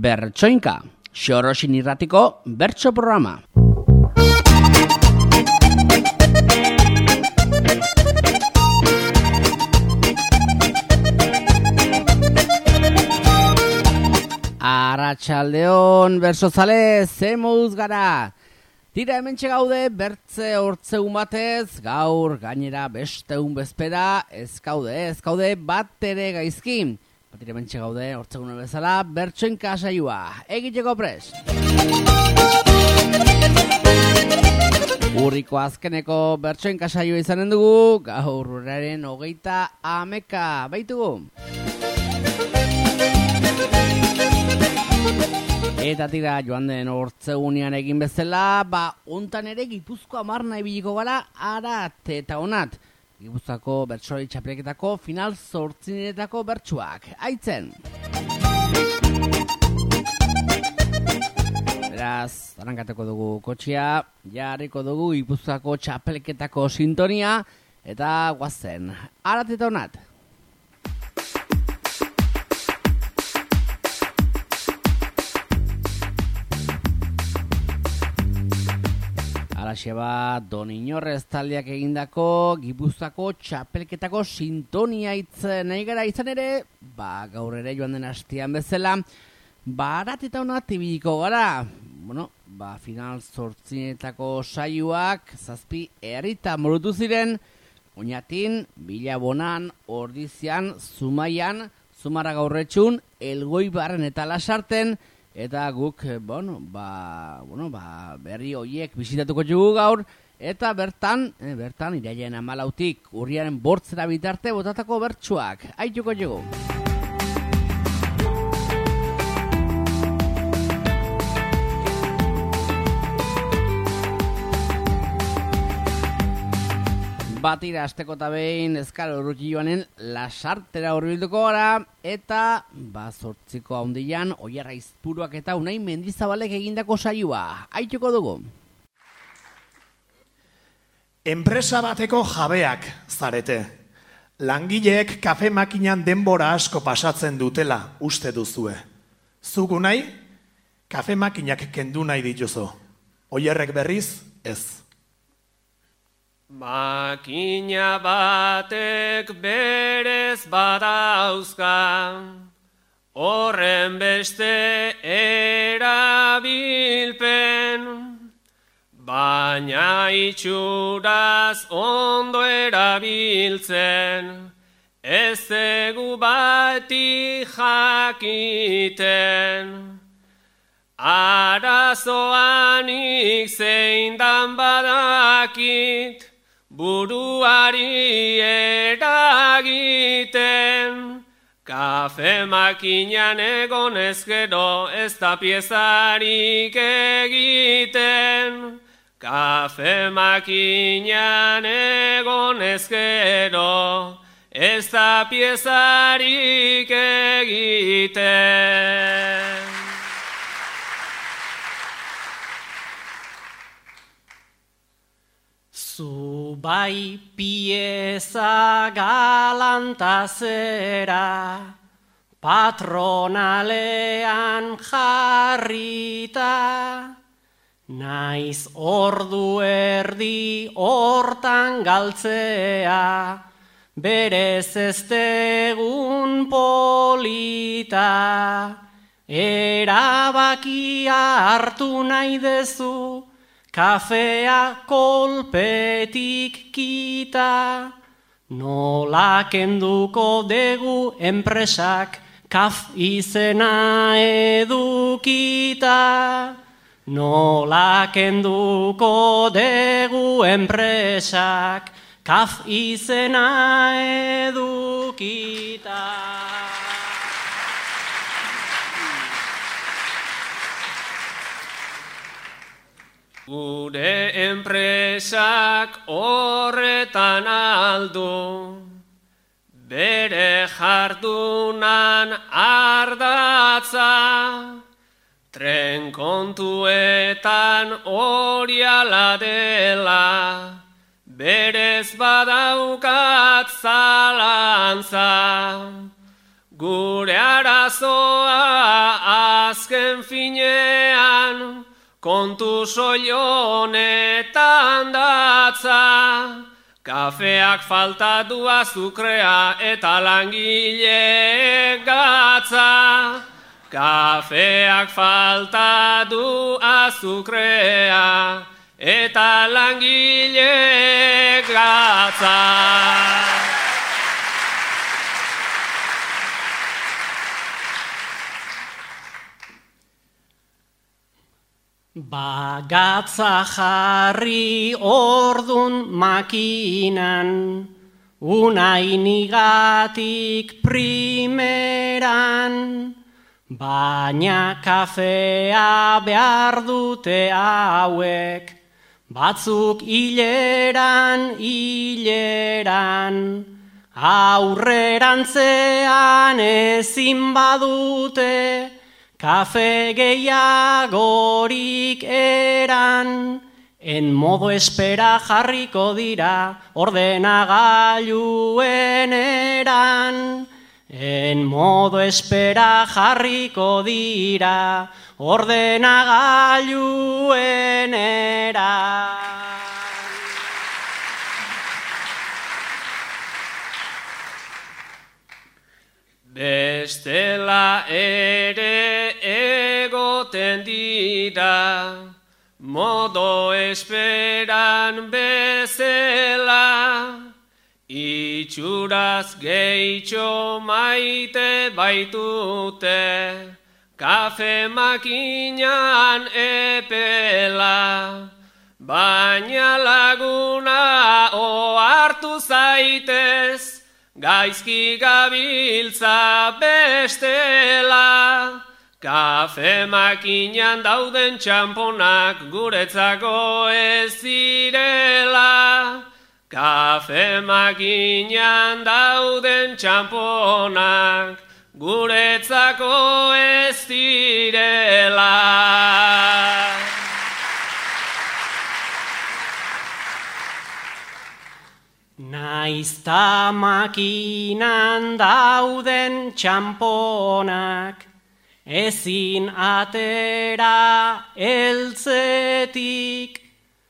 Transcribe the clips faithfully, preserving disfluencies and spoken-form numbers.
Bertsoinka, Xorosin irratiko bertso programa. Arratsaldeon bertsozale, ze moduz gara? Tira hementxe gaude bertze hortzeun batez, gaur gainera besteun bezpera, ez gaude, ez gaude bat ere gaizki. Batire hementxe gaude hortzeun bezala, bertsoinka saioa, egiteko prest. Urriko azkeneko bertsoinka saioa izanen dugu, gaur urraren hogeita hameka, baitugu. Eta tira joan den hortzegunean egin bezala, ba, ontan ere Gipuzkoa marna ibiliko gara, arat eta onat. Gipuzkoako bertsori txapelketako final zortzinetako bertsuak. Aitzen! Beraz, arrankateko dugu kotxia, jarriko dugu Gipuzkoako txapelketako sintonia, eta guazen, arat eta onat. Alaxe bat, Don Inorrez taldeak egindako Gipuzkoako txapelketako sintonia itzen nahi gara izan ere, ba, gaur ere joan den hastian bezala, ba, arat eta onat ibiliko gara. Bueno, ba, final zortzinetako saioak, zazpi herrita morutu ziren, Oñatin, Bilabonan, Ordizian, Zumaian, Zumara gaurretxun, Elgoibarren eta Lasarten, eta guk, bueno, ba, bueno, ba, berri horiek bisitatuko dugu gaur, eta bertan, eh, bertan, irailean hamalautik, urriaren bortzera bitarte botatako bertsuak, aituko dugu. Batira asteko eta behin ezkar urruti joanen Lasartera hurbilduko gara, eta ba, zortziko haundian Oierra Izpuruak eta Unai Mendizabalek egindako saioa. Aituko dugu. Enpresa bateko jabeak zarete. Langileek kafe makinan denbora asko pasatzen dutela uste duzue. Zugu nahi, kafe makinak kendu nahi dituzu. Oierrek berriz, ez. Makina batek berez badauzka, horren beste erabilpen, baina itxuraz ondo erabiltzen, ez egu bati jakiten. Arazoanik zein dan badakit, buruari eragiten, kafe makinan egonez gero ez da piezarik egiten. Kafe makinan egonez gero ez da piezarik egiten. Zubai pieza galantazera, patronalean jarrita, naiz ordu erdi hortan galtzea, berez ez degun polita, erabakia hartu nahi dezu, kafea kolpetik kita, nola kenduko degu enpresak kaf izena edukita. Nola kenduko degu enpresak kaf izena edukita. Gure enpresak horretan aldu, bere jardunan ardatza, tren kontuetan hori ala dela, berez badaukat zalantza. Gure arazoa azken finean, kontu soilonetan datza. Kafeak falta du azukrea eta langileek gatza. Kafeak falta du azukrea eta langileek gatza. Bagatza jarri ordun makinan, unainigatik primeran, baina kafea behar dute hauek, batzuk hileran, hileran, aurrerantzean ezin badute, kafe gehiagorik eran, en modo espera jarriko dira, ordenagailuen eran. En modo espera jarriko dira, ordenagailuen eran. Bestela ere egoten dira, modo esperan bezala, itxuraz gehitxo maite baitute, kafe makinan epela, baina laguna ohartu zaitez, gaizki gabiltza bestela, kafe makinan dauden txamponak guretzako ez direla. Kafe makinan dauden txamponak guretzako ez direla. Naizta makinan dauden txamponak, ezin atera eltzetik,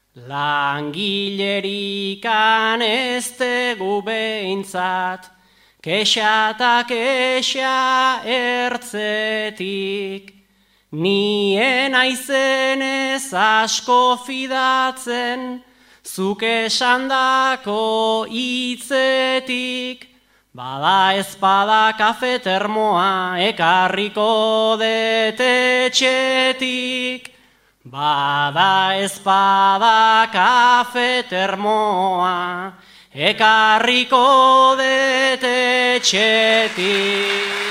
langilerikan ez tegu behintzat, kexa eta kexa ertzetik. Nien aizenez asko fidatzen, zuk esandako hitzetik, bada ezpada kafe termoa ekarriko detetxetik. Bada ezpada kafe termoa ekarriko detetxetik.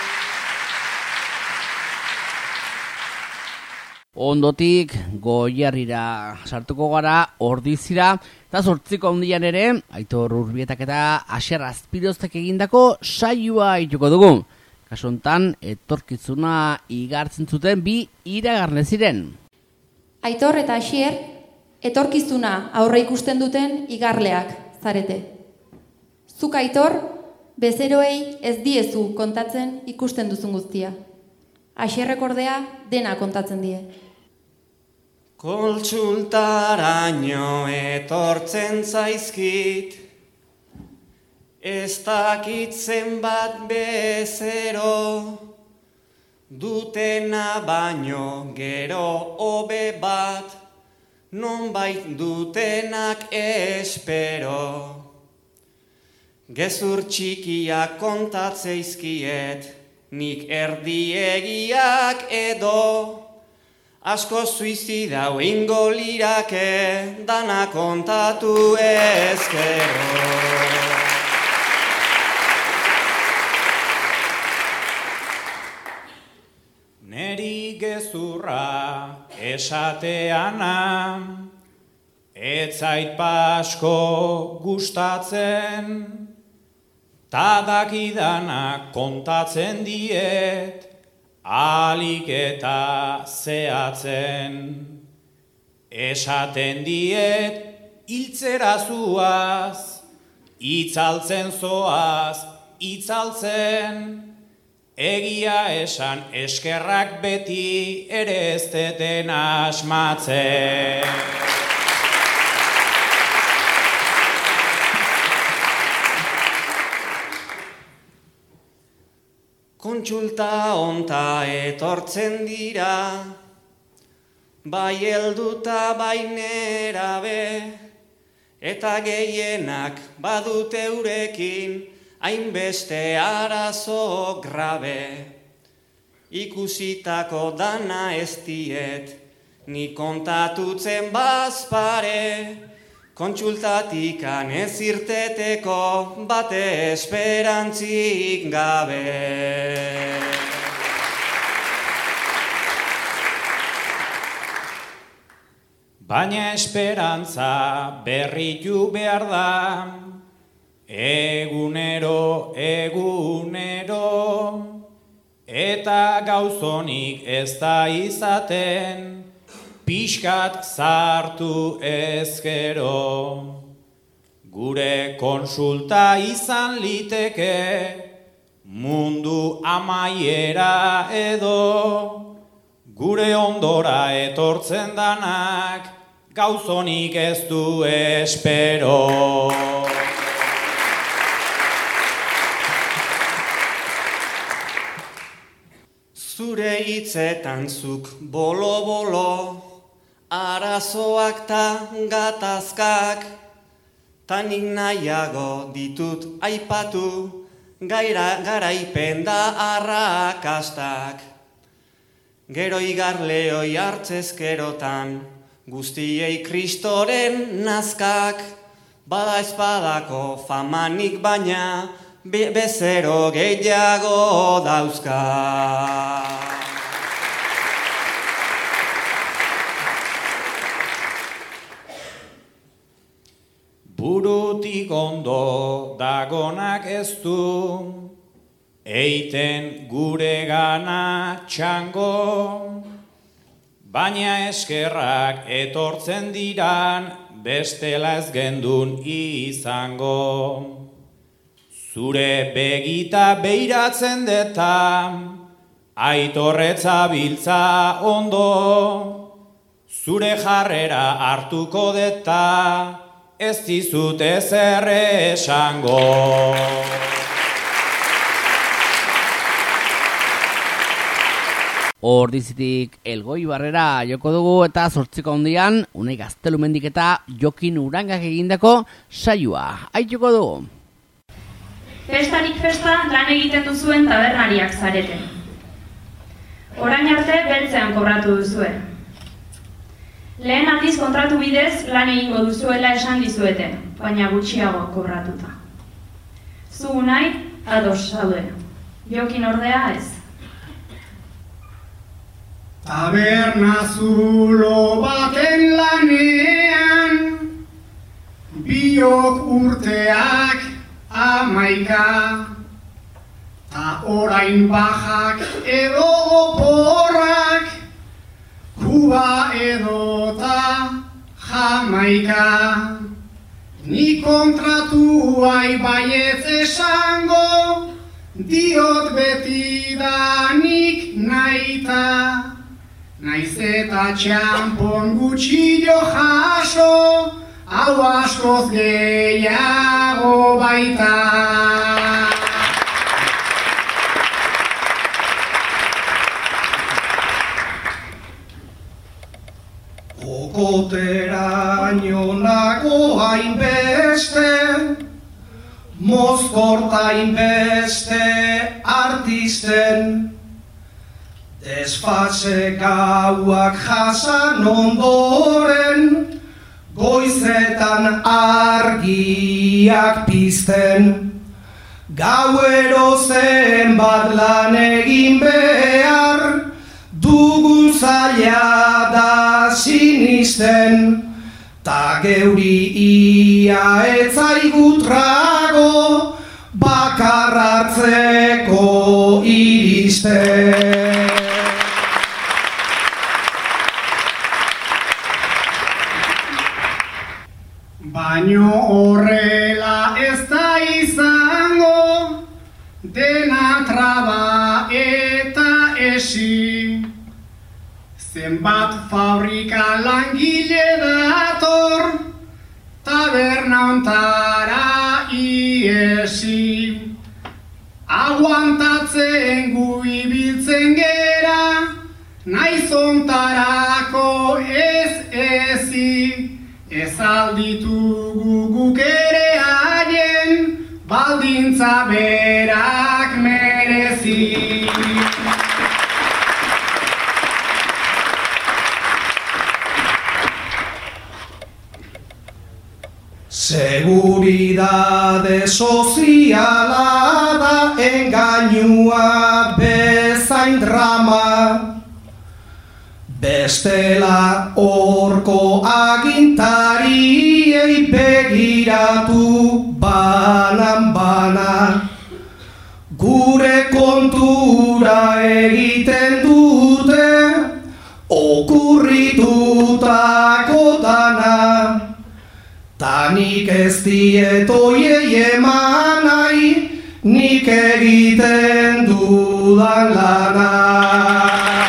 Ondotik Goierrira sartuko gara, Ordizira, eta zortziko handian ere, Aitor Urbietak eta Asier Azpiroztek egindako saioa ituko dugu. Kasu honetan, etorkizuna igartzen zuten bi iragarle ziren. Aitor eta Asier, etorkizuna aurre ikusten duten igarleak zarete. Zuk Aitor, bezeroei ez diezu kontatzen ikusten duzun guztia. Asierrek ordea dena kontatzen die. Kontsultaraino etortzen zaizkit, ez dakit zenbat bezero, dutena baino gero hobe bat, nonbait dutenak espero. Gezur txikiak kontatzeizkiet, nik erdiegiak edo, asko suizidau ingo lirake, dana kontatu ezkero. Neri gezurra esateana, ez zait pasko gustatzen, ta dakidanak kontatzen diet, alik eta zehatzen. Esaten diet, hiltzera zuaz, itzaltzen zoaz, itzaltzen, egia esan eskerrak beti ere ez deten asmatzen. Kontsulta onta etortzen dira, bai helduta bai nerabe, eta gehienak badute eurekin hainbeste arazo grabe. Ikusitako dana ez diet, ni kontatutzen bazpare, kontsultatikan ez irteteko bate esperantzik gabe. Baina esperantza berritu behar da, egunero, egunero, eta gauzonik ez da izaten, pixkat zartu ezkero. Gure konsulta izan liteke, mundu amaiera edo, gure ondora etortzen danak, gauzonik ez du espero. Zure hitzetan zuk bolo-bolo, arazoak ta gatazkak, tanik nahiago ditut aipatu, gaira garaipen da arrakastak. Gero igarleoi hartzezkerotan, guztiei kristoren nazkak, bada espadako famanik baina, be bezero gehiago dauzka. Burutik ondo dagonak ez du, eiten gure gana txango, baina eskerrak etortzen diran, bestela ez gendun izango. Zure begita beiratzen deta, aitorretza biltza ondo, zure jarrera hartuko deta, ez dizut ezer esango. Ordizitik Elgoi Barrera joko dugu eta zortziko handian, Unai Gaztelumendik eta Jokin Urangak egindako saioa. Aituko dugu. Festarik festa lan egiten duzuen tabernariak zarete. Orain arte beltzean kobratu duzue. Lehen aldiz kontratu bidez lan egingo duzuela esan dizuete, baina gutxiago kobratuta. Zu Unai ados zaude, Jokin ordea ez. Taberna zulo baten lanean, biok urteak amaika, ta orain bajak edo oporrak, Kuba edota Jamaika. Ni kontratuai baietz esango, diot beti danik naita. Naiz eta txampon gutxillo jaso, hau askoz gehiago baita. Jokoteraino nago hainbeste, mozkorta hainbeste artisten, desfase gauak jasan ondoren, goizetan argiak pizten. Gauero zenbat lan egin behar, dugun zaila da sinisten, ta geuri ia etzaigu trago, bakar hartzeko iristen. Baino horrela ez da izango, dena traba eta esi. Zenbat fabrika langile dator, taberna ontara iesi. Aguantatzen gu ibiltzen gera, naiz ontarako ez ezi. Ez alditugu guk ere haien, baldintza berak merezi. Seguridade soziala da engainua bezain drama. Bestela horko agintariei begiratu banan-bana. Gure kontura egiten dute okurritutako dana. Ta nik ez diet oiei eman nahi, nik egiten dudan lana.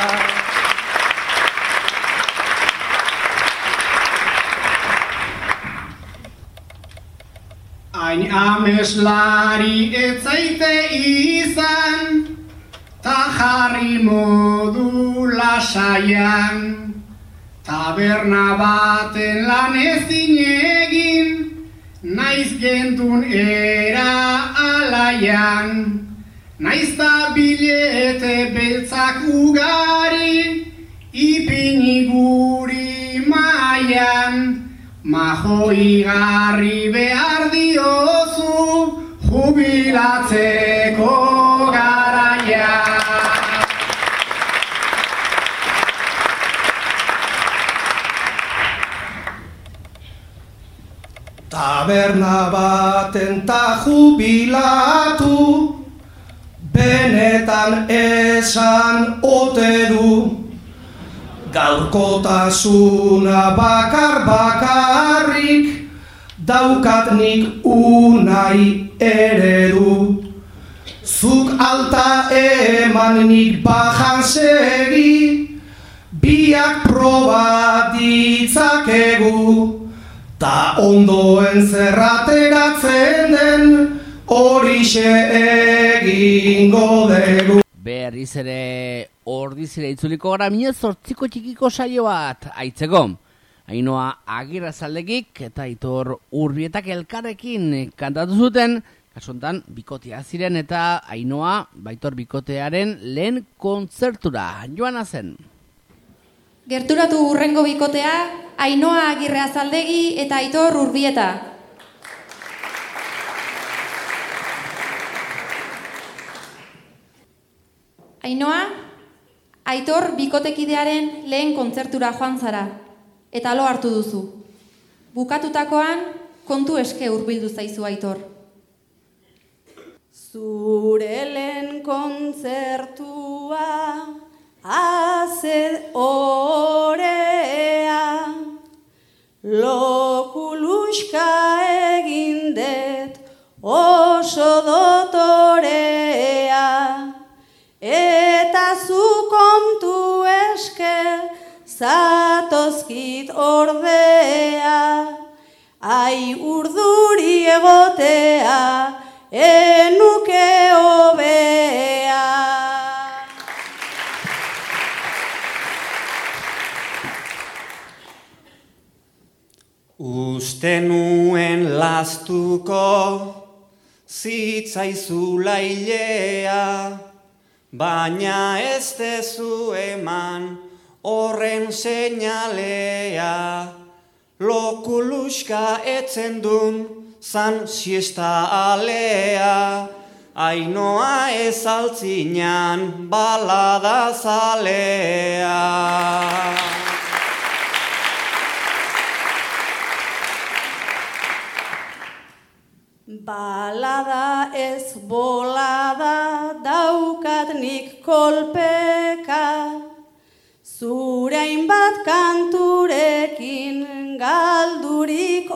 Hain ameslari etzaite izan, ta jarri modu lasaian. Taberna baten lan ezin egin, naiz gendun era alaian. Naiz ta bilete beltzak ugari, ipini guri maian. Majo igarri behar diozu, jubilatzeko garaian. Taberna baten ta jubilatu, benetan esan ote du. Gaurkotasuna bakar bakarrik, daukat nik unai eredu. Zuk alta eman nik bajan segi, biak proba ditzakegu. Ta ondoen zerrateratzen den, horixe egingo dugu. Berriz ere ordizera itzuliko gara mila zortziko txikiko saio bat aitzeko. Ainhoa Agirrezaldegik eta Aitor Urbietak elkarrekin kantatu zuten, kasontan bikotea ziren eta Ainhoa Baitor bikotearen lehen kontzertura joana zen. Gerturatu hurrengo bikotea, Ainhoa Agirrezaldegi eta Aitor Urbieta. Ainhoa, Aitor bikotekidearen lehen kontzertura joan zara, eta lo hartu duzu. Bukatutakoan, kontu eske hurbildu zaizu Aitor. Zure lehen kontzertua, haze orea, lokuluska egin det oso dotorea, eta zu kontu eske zatozkit ordea, ai urduri egotea, enuke hobea. Uste nuen lastuko zitzaizula hilea, baina ez dezu eman horren seinalea. Lokuluska etzen dun zan siesta alea, Ainhoa ez altzinan balada zalea. Balada ez bolada daukat nik kolpeka, zure hainbat kanturekin galdurik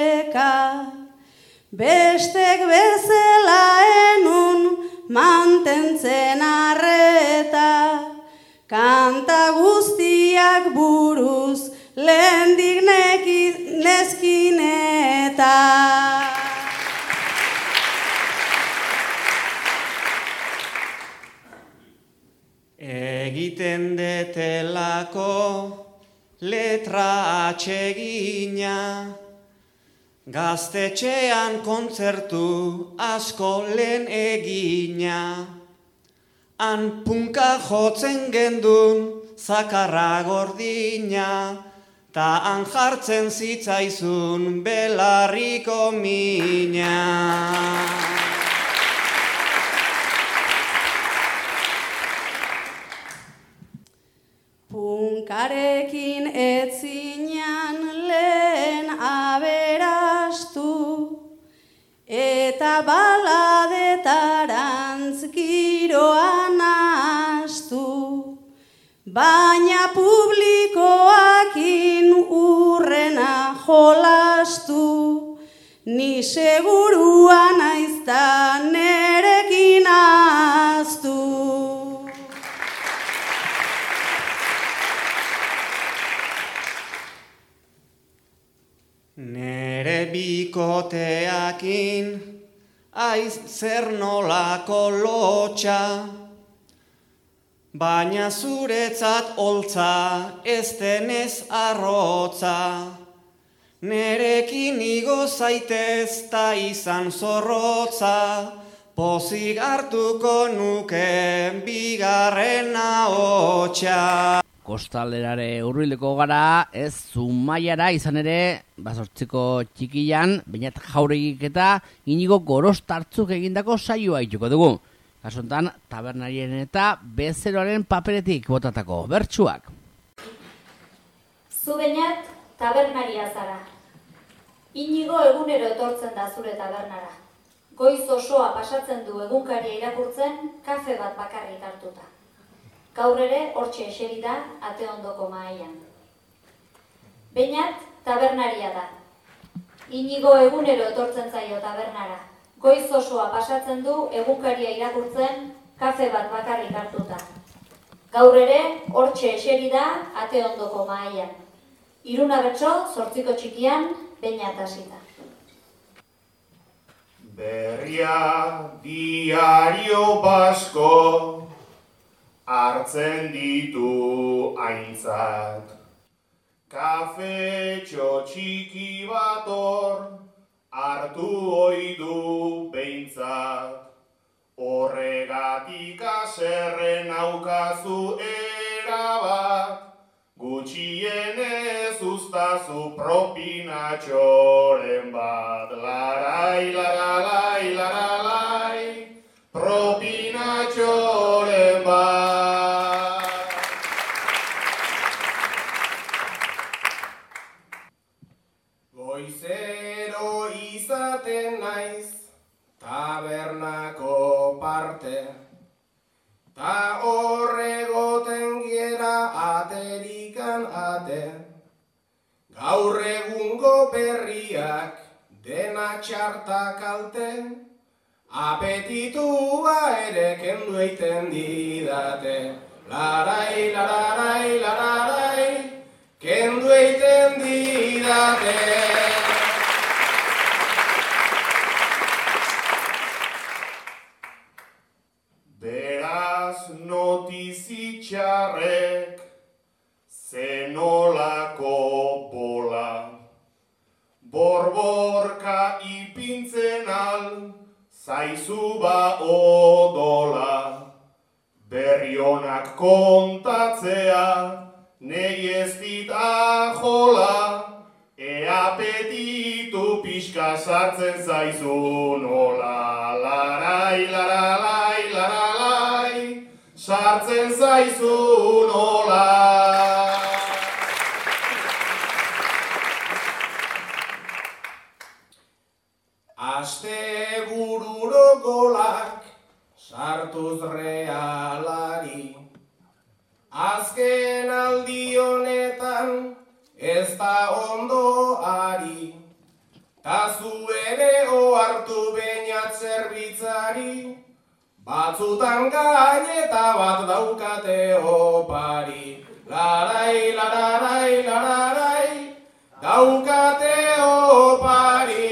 oreka. Bestek bezala enun manten kentzen arreta, kanta guztiak buruz lehendik neskineta. Egiten detelako letra atsegina, gaztetxean kontzertu asko lehen egina. Han punka jotzen gendun zakarra gordina, ta han jartzen zitzaizun belarriko mina. Punkarekin etzinan lehen aberastu, eta baladetarantz giroan astu, baina publikoakin urrena jolastu, ni segurua naizta nerekin aztu. Nere bikoteakin aiz zer nolako lotxa, baina zuretzat holtza ez denez arrotza. Nerekin igo zaitez ta izan zorrotza, pozik hartuko nuke bigarren ahotsa. Kostalerare hurbileko gara, ez Zumaiara izan ere, bazortziko txikian, bainat jauregik eta inigo gorostartzuk egindako saioa ituko dugu. Kasontan, tabernarien eta bezeroaren paperetik botatako bertsuak. Zu bainat tabernaria zara. Inigo egunero etortzen da zure tabernara. Goiz osoa pasatzen du egunkaria irakurtzen, kafe bat bakarrik hartuta. Gaur ere hortxe eseri da ate ondoko mahaian. Beñat tabernaria da. Inigo egunero etortzen zaio tabernara. Goiz osoa pasatzen du egunkaria irakurtzen, kafe bat bakarrik hartuta. Gaur ere hortxe eseri da ate ondoko mahaian. Iruna bertso, zortziko txikian, Beñat hasita. Berria diario basko hartzen ditu aintzat, kafetxo txiki bat hor hartu ohi du behintzat. Horregatik haserre naukazu erabat, gutxienez uztazu propinatxoren bat. Larai, laralai, laralai, propinatxoren bat. Goizero izaten naiz tabernako parte, ta horregoten gera aterikan ate. Gaur egungo berriak dena txarta kalte, apetitua ere kendu eiten didate. Larai, lararai, lararai, kendu eiten didate. Beraz notizitxarrek zenolako bola, borborka ipintzen al zaizu ba odola. Berrionak kontatzea nei ez dit ajola, e apetitu pixka sartzen zaizu nola. Larai, laralai, laralai, sartzen zaizu nola. Aste bururo golak sartuz realari, azken aldi honetan ez da ondo ari, ta zu ere ohartu Beñat zerbitzari, batzutan gaineta bat daukate opari. Larai, lararai, lararai, daukate opari.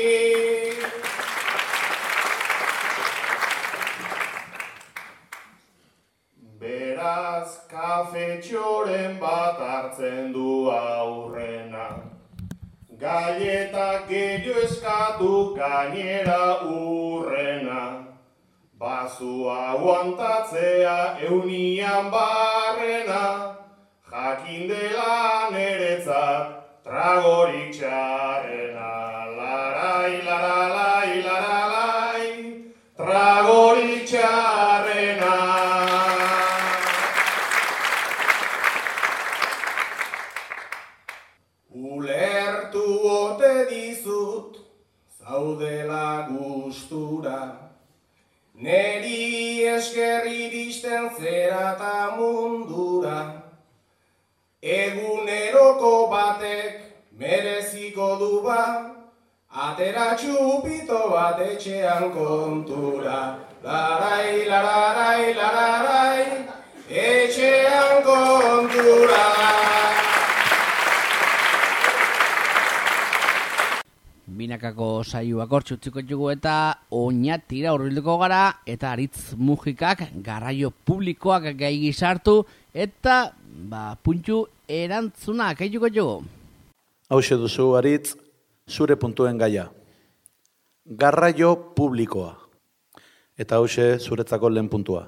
Beraz, kafetxoren bat hartzen du aurrena. Galletak gehiago eskatu gainera urrena. Bazua aguantatzea eunian barrena. Jakin dela neretzat tragorik txarrena. Larai, laralai, laralai, tragorik txarrena. Ulertu ote dizut, zaudela gustura. Neri esker iristen zera ta mundura. Eguneroko batek mereziko du ba, atera txupito bat etxean kontura. Larai, lararai, lararai, etxean kontura. Binakako saioak hortzutziko dugu eta oinatira horbilduko gara eta Aritz Mujikak garraio publikoak gai gizartu eta ba, puntu erantzunak eituko dugu. Hauxe duzu, Aritz, zure puntuen gaia. Garraio publikoa. Eta hauxe zuretzako lehen puntua.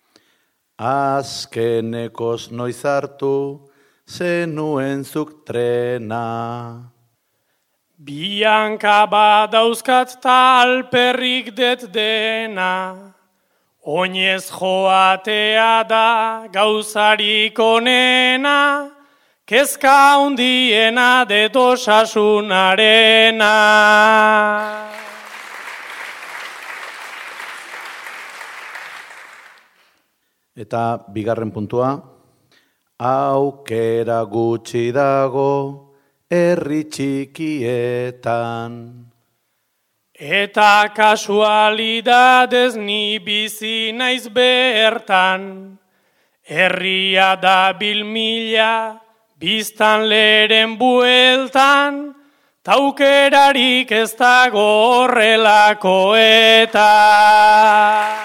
Azkenekoz noiz hartu zenuen zuk trena. Bianka badauzkat talperrik det dena, oinez joatea da gauzarik onena, kezka hundiena det osasunarena. Eta bigarren puntua, aukera gutxi dago, herri txikietan. Eta kasualidadez ni bizi naiz bertan, herria da bilmila, biztan leren bueltan, taukerarik ez dago horrelakoetan.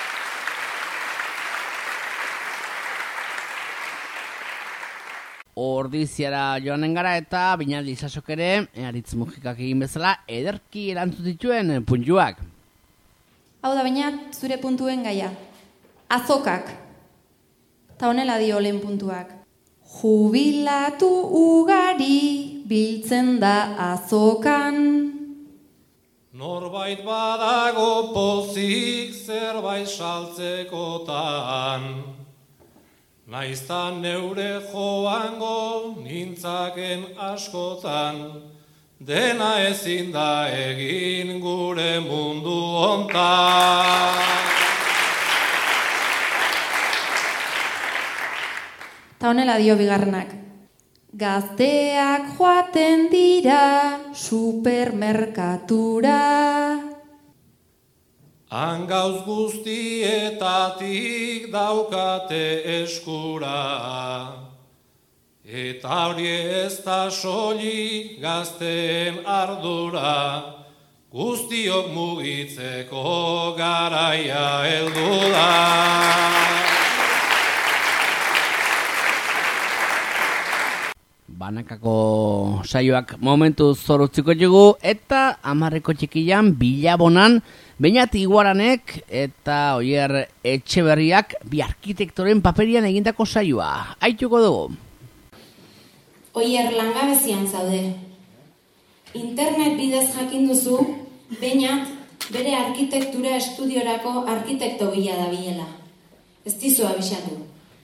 Ordiziara joanen gara eta Binaldi Isasok ere, Aritz Mujikak egin bezala, ederki erantzun dituen puntuak. Hau da baina zure puntuen gaia. Azokak. Ta honela dio lehen puntuak. Jubilatu ugari biltzen da azokan. Norbait badago pozik zerbait saltzekotan. Naiztan neure joango nintzaken askotan, dena ezin da egin gure mundu hontan. Ta honela dio bigarrenak. Gazteak joaten dira supermerkatura. Hangauz guztietatik daukate eskura, eta hori ez da soilik gazteen ardura, guztiok mugitzeko garaia heldu da. Banakako saioak momentu zorutziko dugu eta amarreko txikian bilabonan Beñat Iguaranek eta Oier Etxeberriak bi arkitektoren paperian egindako saioa. Aituko dugu. Oier, langabezian zaude. Internet bidez jakin duzu, Beñat bere arkitektura estudiorako arkitekto bila dabilela. Ez dizu abisatu.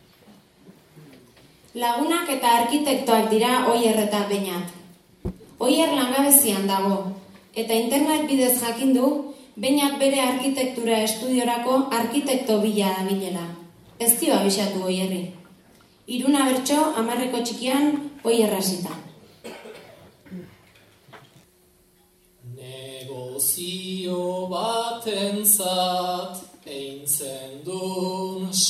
Lagunak eta arkitektoak dira Oier eta Beñat. Oier langabezian dago, eta internet bidez jakin du, Beñat bere arkitektura estudiorako arkitekto bila dabilela. Ez dio abisatu Oierri. Iruna bertso amarreko txikian Oier hasita. Negozio batentzat eintzen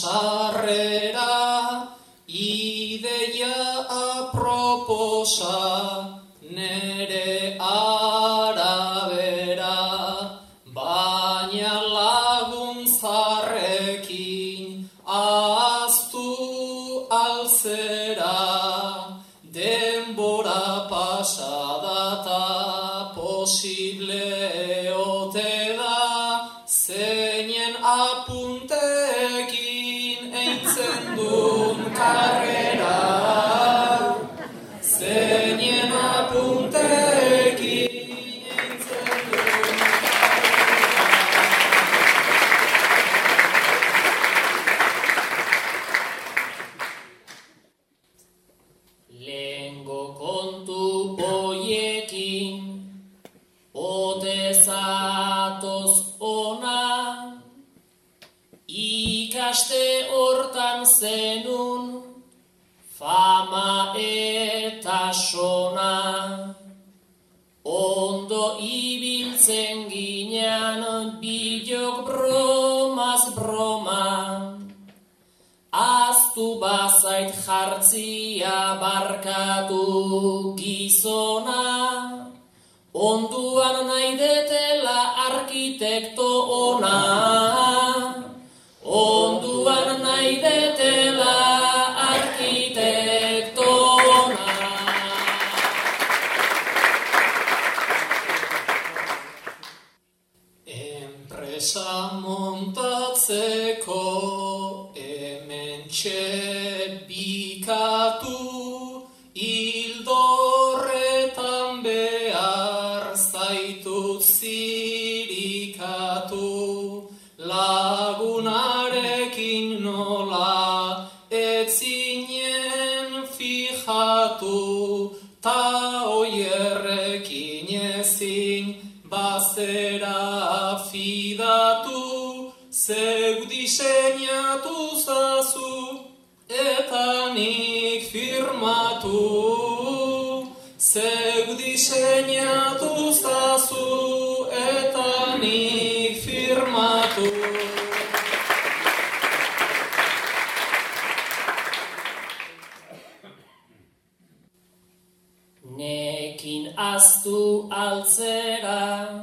sarrera, ideia aproposa, nere arabera, baina laguntzarrekin ahaztu alzera, denbora pasadata posible ote da, zeinen apuntekin eintzen duen karrera, zeinen apuntekin eintzen duen Lehengo kontu boiekin, ote zatoz ona, ikaste hortan zenun, fama eta sona, ondo ibiltzen ginean, bilok bromaz broma, aztu bazait jartzia barkatu gizona, onduan nahi detela arkitekto ona, onduan nahi detela arkitekto ona. Enpresa montatzeko hementxe bikatu, hildorretan behar zaitut zirikatu, lagunarekin nola etzinen fijatu, ta oierrekin ezin bazera fidatu, zeuk diseinatu zazu eta nik firmatu, zeuk diseinatu zazu eta nik firmatu. Nekin aztu altzera,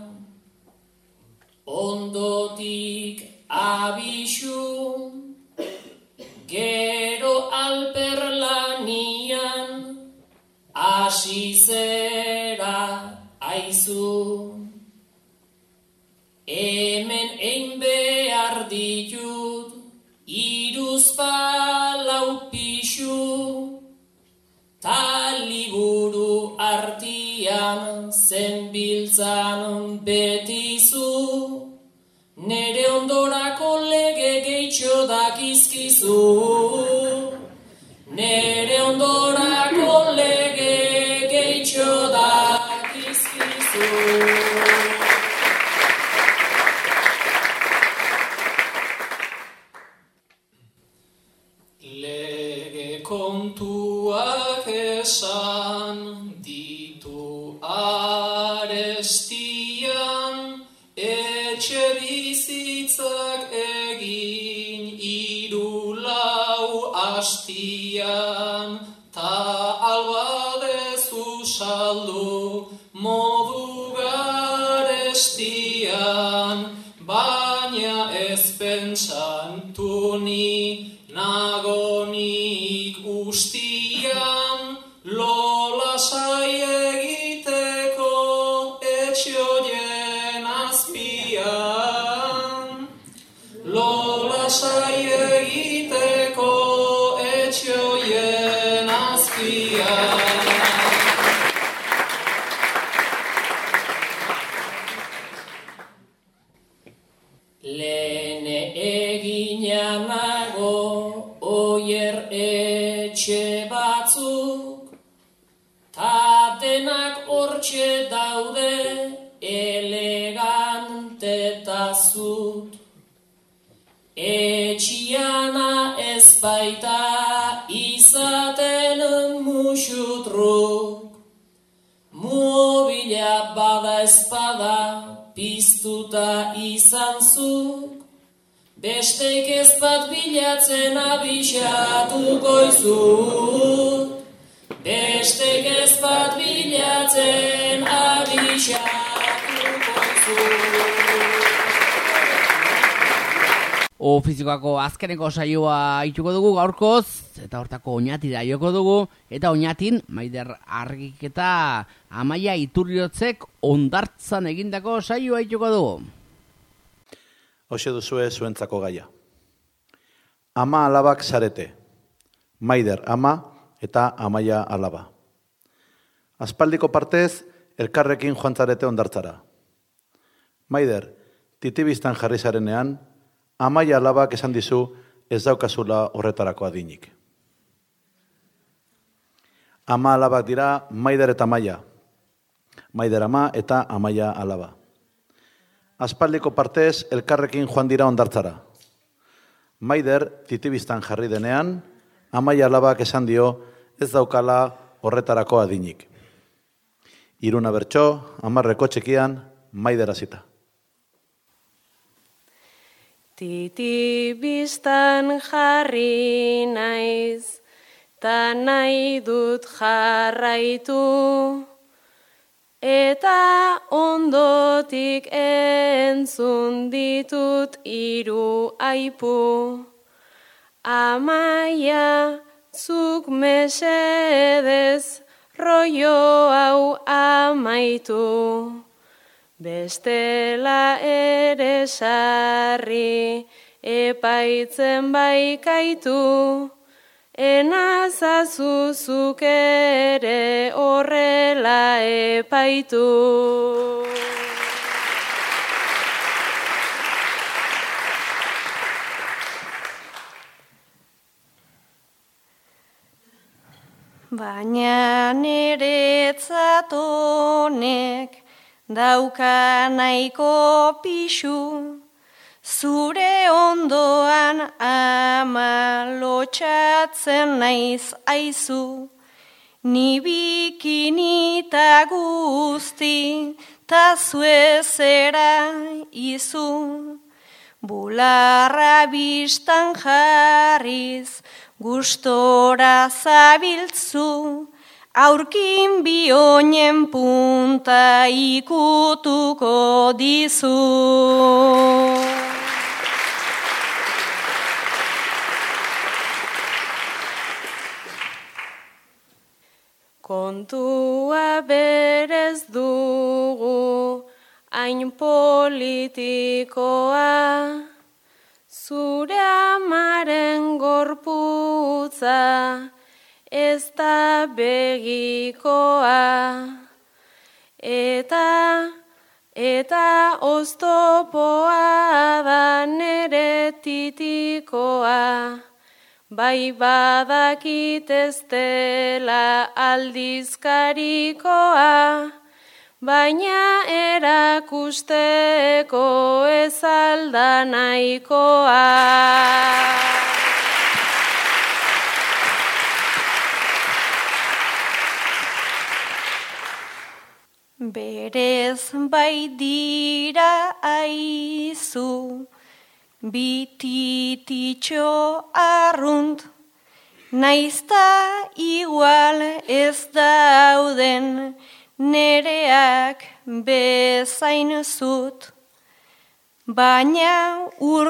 ondotik abixu, gero alperlanian, hasi zera aizu. Hemen ein behar ditut, iruzpalau pixu, ta liburu artian zenbiltzan betizu, nere ondorako lege gehitxo dakizkizu, nere ondorako lege gehitxo dakizkizu. Lege kontuak esan ditu arestian, etxe bizitzak egin hiru lau hastian, ta albadezu saldu modu garestian, baina ez pentsantu ni nagonik ustian, lola sai egiteko etxoien azpian, lola sai egiteko etxoien azpian. Lehen egina nago oier etxe batzuk, ta denak hortxe daude elegante eta zut. Etxiana ez baita izaten musutruk, mobila bada espada piztuta izan zuk, Besteik ez bat bilatzen abixatuko izut. Besteik ez bat bilatzen abixatuko izut. Ofizikako azkeneko saioa ituko dugu gaurkoz, eta hortako oinatira joko dugu, eta oinatin Maider Argik eta Amaia Iturriotzek ondartzan egindako saioa ituko dugu. Hoxe duzue zuentzako gaia. Ama alabak zarete. Maider ama eta Amaia alaba. Aspaldiko partez, elkarrekin joan zarete ondartzara. Maider, titibistan jarri zarenean, Amaia alabak esan dizu ez daukazula horretarako adinik. Ama alabak dira Maider eta Amaia. Maider ama eta Amaia alaba. Aspaldiko partez elkarrekin joan dira ondartzara. Maider titibistan jarri denean, Amaia alabak esan dio ez daukala horretarako adinik. Iruna bertso, hamarreko txekian, Maider hasita. Titibistan jarri naiz, ta nahi dut jarraitu, eta ondotik entzun ditut hiru aipu. Amaia, zuk mesedez, rollo hau amaitu. Bestela ere sarri, epaitzen baikaitu, enazazu zuk ere horrela epaitu. Baina niretzat honek dauka nahiko pixu, zure ondoan ama lotxatzen naiz aizu, ni bikinita guzti ta zuezera izu, bularra bistan jarriz gustora zabiltzu, aurkin bioinen punta ikutuko dizu. Kontua berez dugu, hain politikoa, zure amaren gorputza, ez da begikoa, eta, eta oztopoa da nere titikoa, bai badakit ez dela aldizkarikoa, baina erakusteko ez alda nahikoa. Berez bai dira aizu, bitititxo arrunt, naizta igual ez dauden nereak bezain zut, baina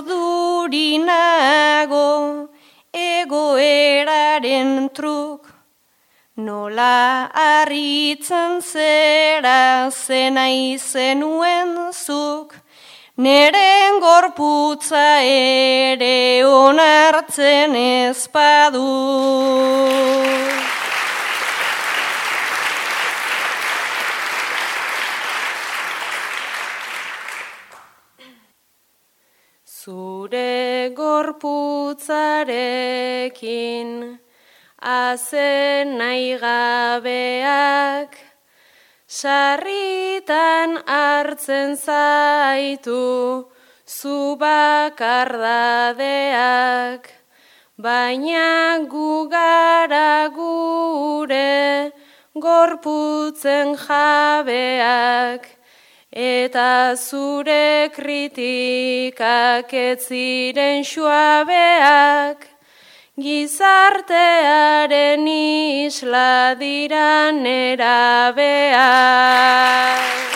urdurinago egoeraren truk, nola harritzen zera zena izenuen zuk, neren gorputza ere onartzen ez badu. Zure gorputzarekin azen nahi gabeak, sarritan hartzen zaitu zu bakardadeak, baina gu gara gure gorputzen jabeak, eta zure kritikak ez ziren suabeak, gizartearen isla dira nerabeak.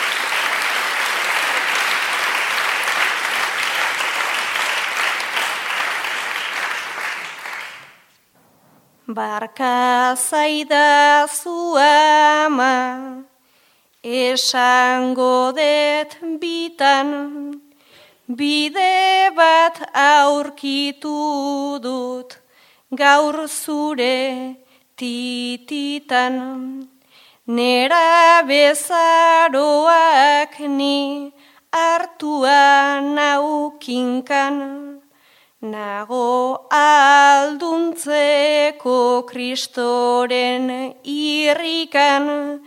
Barka zaidazu ama, esango det bitan, bide bat aurkitu dut, gaur zure tititan. Nera bezaroak ni hartuan naukinkan, nago alduntzeko Kristoren irrikan,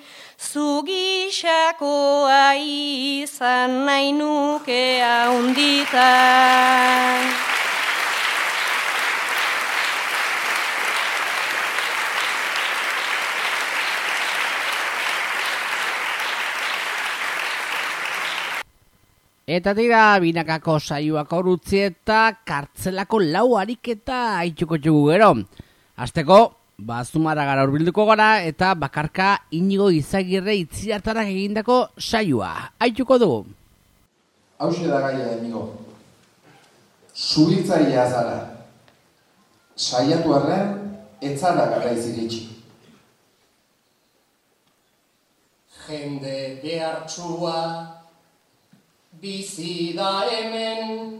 zugisakoa izan nahi nuke haunditan. Eta tira, binakako saioak aurutzi eta kartzelako lau ariketa haituko txugu gero. Azteko, bazumara gara urbilduko gara eta bakarka Inigo Izagirre itziartarak egindako saioa. Haituko dugu. Hauxe da gaia, Inigo. Zubiltzailea zara. Saiatu arren, etzara garaiz iritsi. Jende behartsua bizi da hemen,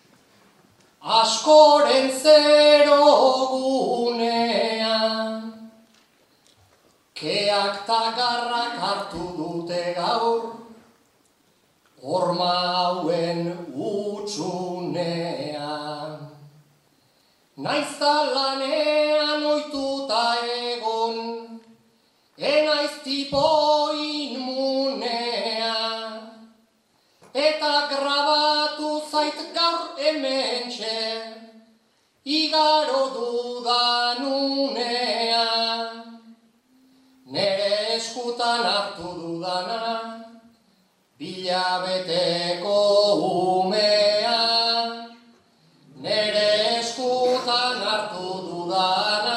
askoren zero gunean, keak ta garrak hartu dute gaur, horma hauen utxunean. Naizta lanean ohituta egon, enaiz tipo inmunea, eta grabatu zait gaur hementxe, igaro dudanunea. Nere eskutan hartu dudana, bilabeteko umea. Nere eskutan hartu dudana,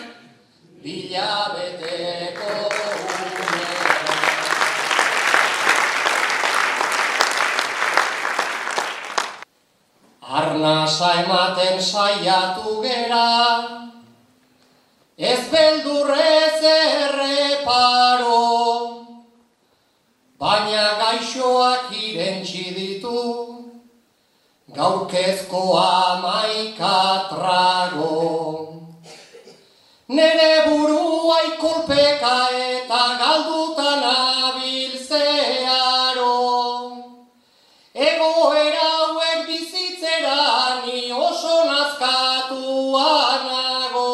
bilabeteko umea. Arnasa ematen saiatu gera, ez beldurrez erreparo, baina gaixoak irentsi ditu, gaurkezko hamaika trago. Nere buruai kolpeka eta galduta nabil zeharo, egoera hauek bizitzera ni oso nazkatua nago.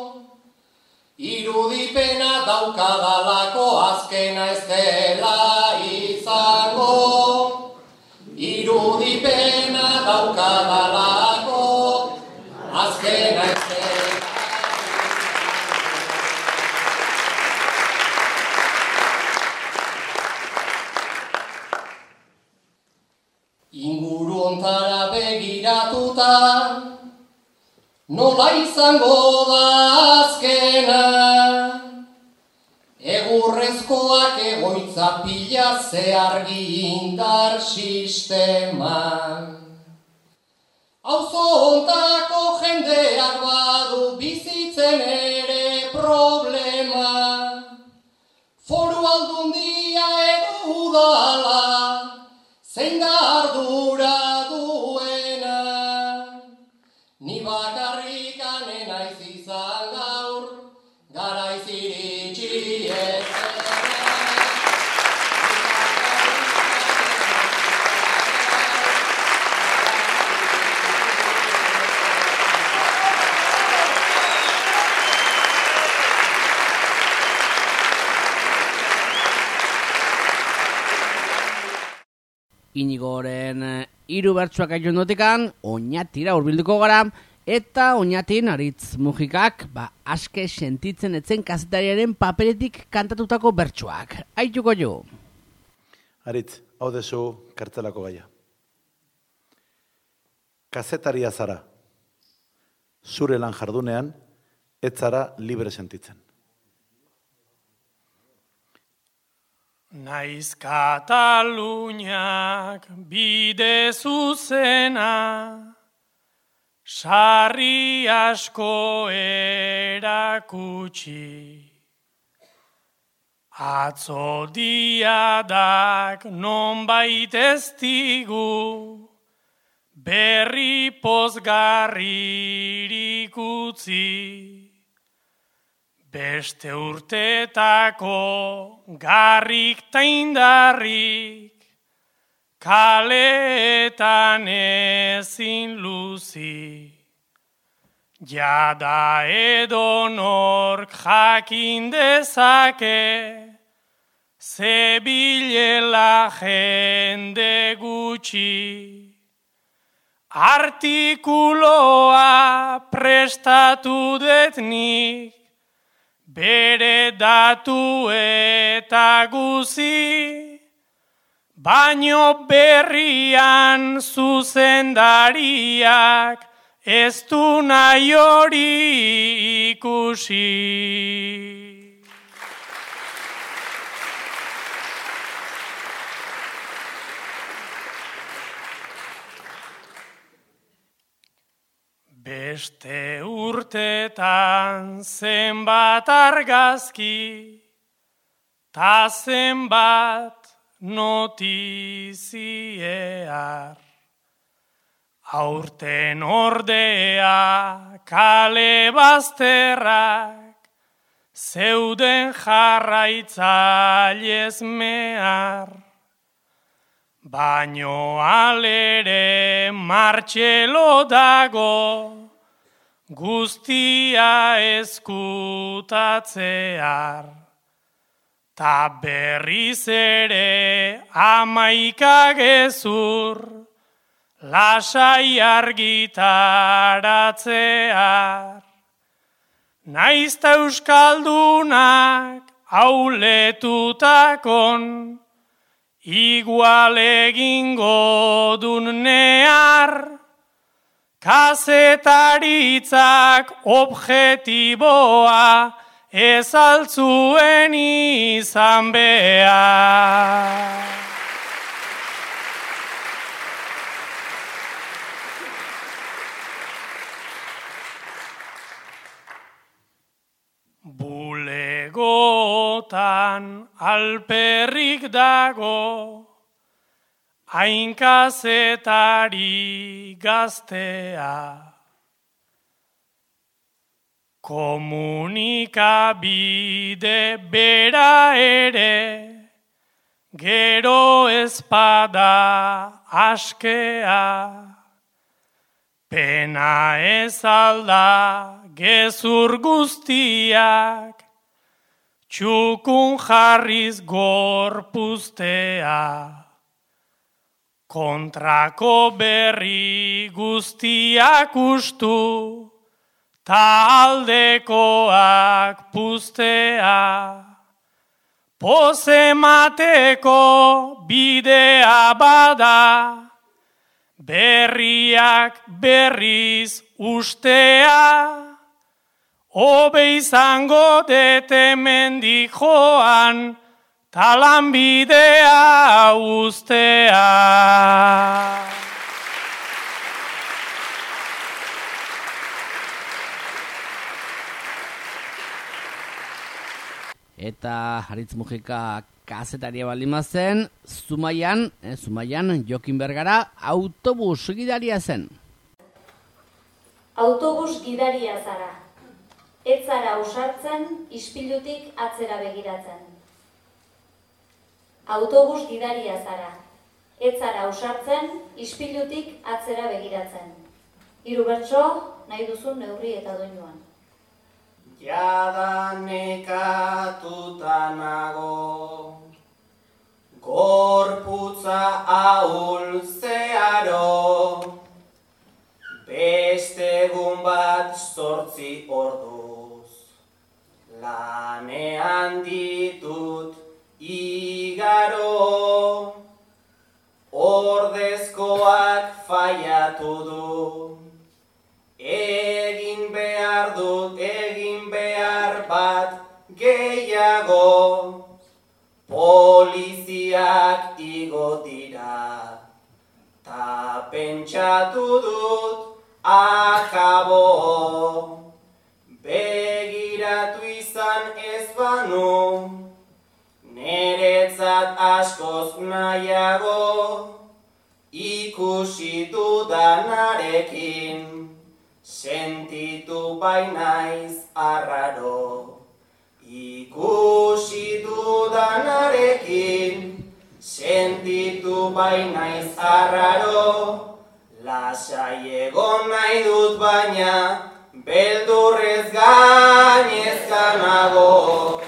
Irudipena daukadalako azkena ez dela izango. Irudipena daukadalako azkena ez dela. Inguru ontara begiratuta, nola izango da azkena. Egurrezkoak egoitza pila ze argi indar sistema. Auzo ontako jendeak badu bizitzen ere problema. Foru aldundia edo udala, zein da ardura duena. Ni bakarrikan enaiz izan gaur, garaiz iritsi ez. Inigoren hiru bertsuak aion dotikan, Oñatira hurbilduko gara, eta Oñatin Aritz Mujikak, ba, aske sentitzen etzen kazetariaren paperetik kantatutako bertsuak. Aituko jo. Aritz, hau dezu kartzelako gaia. Kazetaria zara. Zure lan jardunean, ez zara libre sentitzen. Naiz Kataluniak bide zuzena, sarri asko erakutsi. Atzo diadak nonbait ez digu, berri pozgarririk utzi. Beste urtetako garrik ta indarrik, kaleetan ezin luzi. Jada edonork jakin dezake, zebilela jende gutxi. Artikuloa prestatu detnik, bere datu eta guzi, baino berrian zuzendariak ez du nahi hori ikusi. Beste urtetan zenbat argazki, ta zenbat notiziear. Aurten ordea kale bazterrak, zeuden jarraitzailez mehar. Baino alere martxelo dago, guztia ezkutatzear. Ta berriz ere amaika gezur, lasai argitaratzear. Naizta euskaldunak auletutakon, igual egingo dun nehar, kazetaritzak objetiboa ez altzuen izan behar. Bulegotan alperrik dago, hain kazetari gaztea. Komunikabide bera ere, gero ezpada askea. Pena ez alda gezur guztiak, txukun jarriz gorpuztea. Kontrako berri guztiak ustu, ta aldekoak puztea. Pozemateko bidea bada, berriak berriz ustea, hobe izango dete mendik joan, talan bidea ustea. Eta Haritz Mujika kazetaria baldin bazen, Zumaian, eh, Zumaian Jokin Bergara autobus gidaria zen. Autobus gidaria zara. Ez zara ausartzen, ispilutik atzera begiratzen. Autobus gidaria zara. Ez zara ausartzen, ispilutik atzera begiratzen. Hiru bertso, nahi duzun neurri eta doinuan. Jada nekatuta nago, gorputza ahul zeharo, beste egun bat zortzi orduz, lanean ditut igaro, ordezkoak faiatu du. Egin behar dut, egin behar bat gehiago, poliziak igo dira, ta pentsatu dut akabo. Begiratu izan ez banu, neretzat askoz nahiago, ikusi dudanarekin, sentitu bainaiz arraro. Ikusi dudanarekin, sentitu bainaiz arraro. Lasai egon nahi dut baina, beldurrez gainezka nago.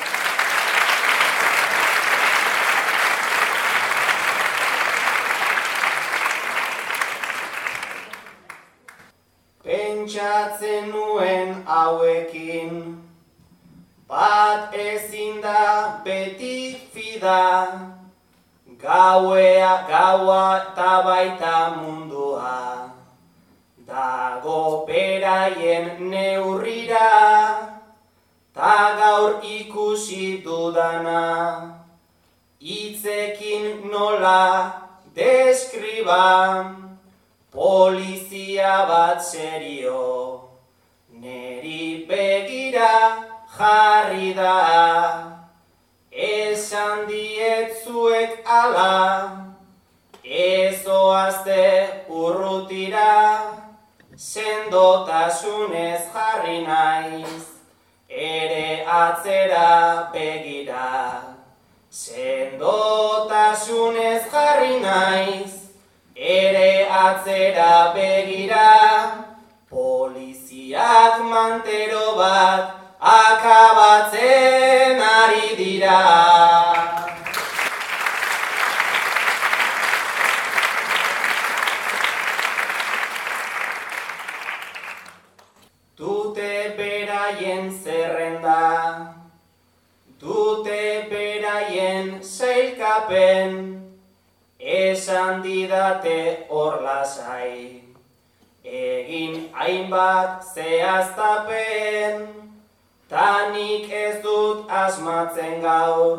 Pentsatzen nuen hauekin, bat ezin da beti fida, gauea, gaua eta baita mundua, dago beraien neurrira, ta gaur ikusi dudana, hitzekin nola deskriba, polizia bat serio, neri begira jarri da. Esan diet zuek ala, ezoazte urrutira, sendotasunez jarri naiz, ere atzera begira. Sendotasunez jarri naiz, ere atzera begira, poliziak mantero bat akabatzen ari dira. Dute beraien zerrenda, dute beraien sailkapen, esan didate hor lasai, egin hainbat zehaztapen, ta nik ez dut asmatzen gaur,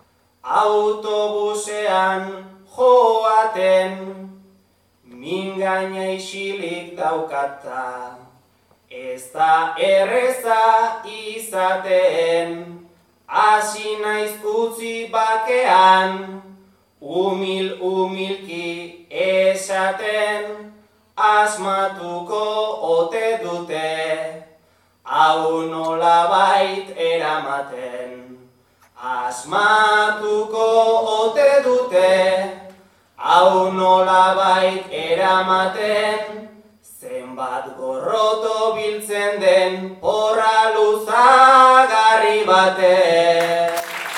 autobusean joaten, mingaina isilik daukata, ez da erreza izaten, hasi naiz utzi bakean, umil umilki esaten, asmatuko ote dute, hau nolabait eramaten. Asmatuko ote dute, hau nolabait eramaten, zenbat gorroto biltzen den porra luzagarri baten.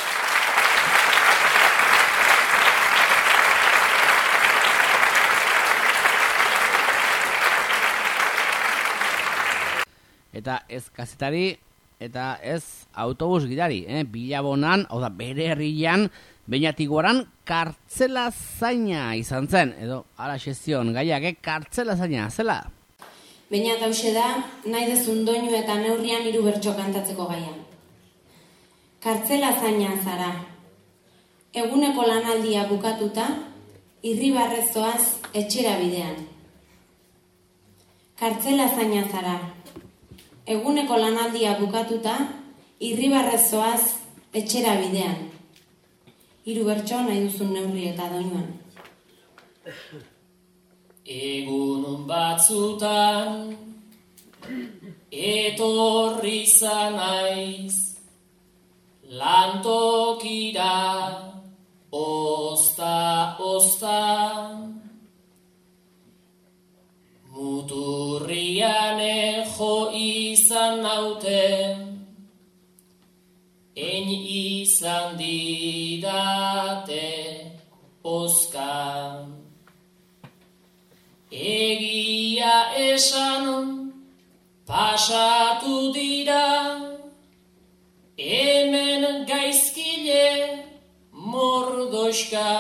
Eta ez kazetari, eta ez autobus gidari, eh? Bilabonan, hau da, bere herrian, beinatik goran, kartzela zaina izan zen, edo, ala xezion, gaiak, eh? Kartzela zaina, zela? Beinat hause da, nahi dezun doinu eta neurrian hiru bertso kantatzeko gaia. Kartzela zaina zara. Eguneko lanaldia bukatuta, irribarrez zoaz etxera bidean. Kartzela zaina zara. Eguneko lanaldia bukatuta, irribarrez zoaz etxera bidean. Hiru bertso nahi duzun neurri eta doinuan. Egun batzutan etorri zanaiz, lantokira ozta ozta, muturrian ejo izan nauten, ein izan didate oskan. Egia esan pasatu dira, hemen gaizkile koxka,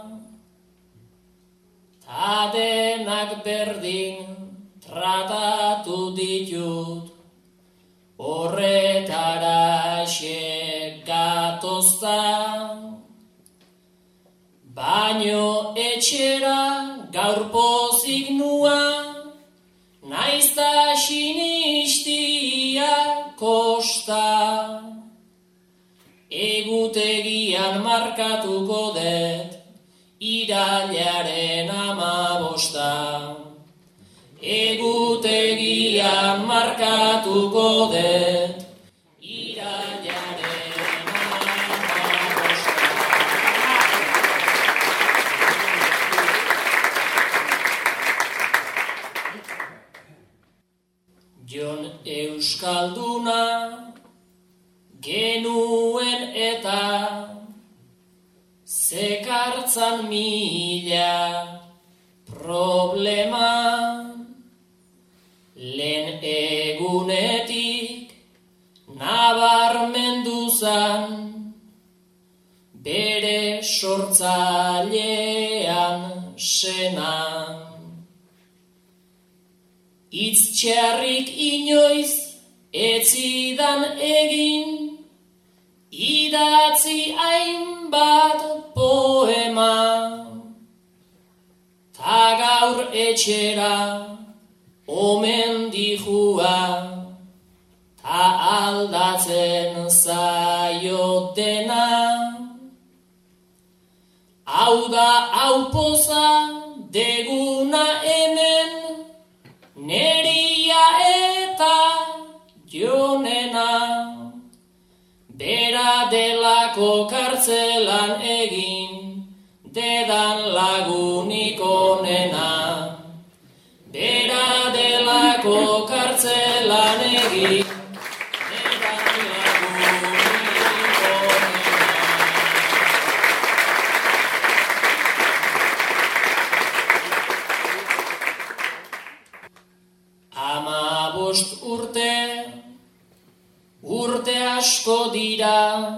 ta denak berdin tratatu ditut, horretara xe gatozta, baino etxera gaur pozik nua, naizta sinistia kosta. Egutegian markatuko det, irailaren amabosta. Egutegian markatuko det, irailaren amabosta. Jon Euskalduna genuen eta zekartzan mila problema, lehen egunetik nabarmenduzan bere sortzailean senan. Itz txarrik inoiz etzidan egin, idatzi hainbat poema, ta gaur etxera omen dijua, ta aldatzen zaio dena. Hau da hau poza deguna hemen, neria eta jonena. Bera delako kartzelan egin, dedan lagunik onena. Bera delako kartzelan egin, dedan lagunik onena. Amabost urte, urte asko dira,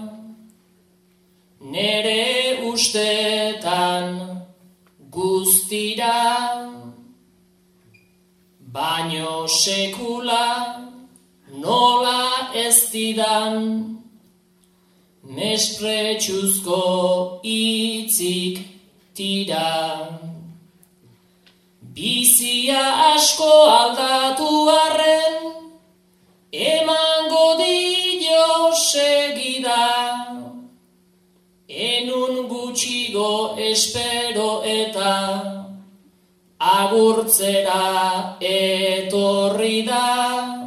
nere ustetan guztira, baino sekula nola ez didan, mespretxuzko itzik tira. Bizia asko aldatu arren, emango dio segida, enun gutxigo espero eta agurtzera etorri da.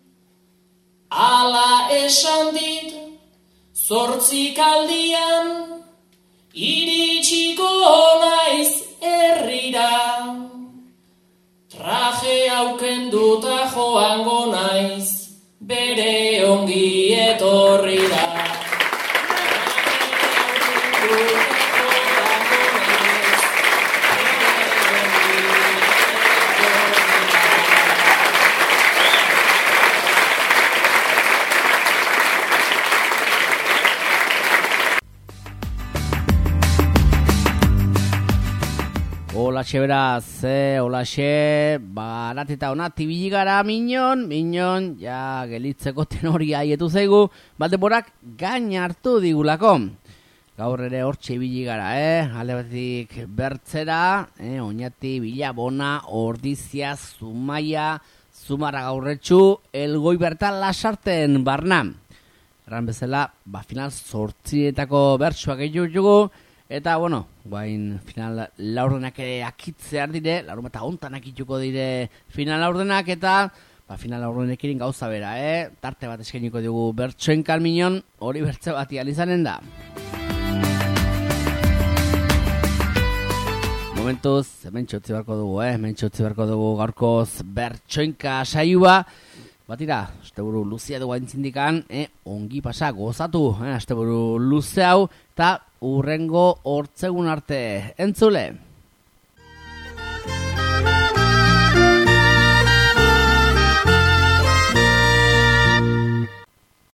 Ala esan dit, zortzik aldian, iritsiko naiz herrira. Traje aukenduta joango naiz, bere ongi etorri da. Olaxe beraz, eh, olaxe, barateta ona, tibili gara minon, minon, ja, gelitzeko tenoria haietu zaigu, bateporak gain hartu digulako. Gaur ere hortxe ibili gara, eh, alde batetik bertzera, eh, oinati, bilabona, ordizia, zumaia, zumara gaurretxu, elgoi bertan lasarten barna. Erran bezala, ba, final zortzietako bertsuak egin eta, bueno, guain final laurdenak ere akitzear dire, laurden eta hontan akituko dire final laurdenak, eta ba, final laurdenek irin gauza bera, eh? Tarte bat eskainiko dugu bertsoen kalminon, hori bertze bat izanen da. Momentuz, hemen txotzi barko dugu, eh? Hemen txotzi barko dugu gaurkoz bertsoenka saioa. Batira, asteburu luzea dugu aintzindikan, eh? Ongi pasa, gozatu, eh? Asteburu luze hau, eta urrengo hortzegun arte. Entzule!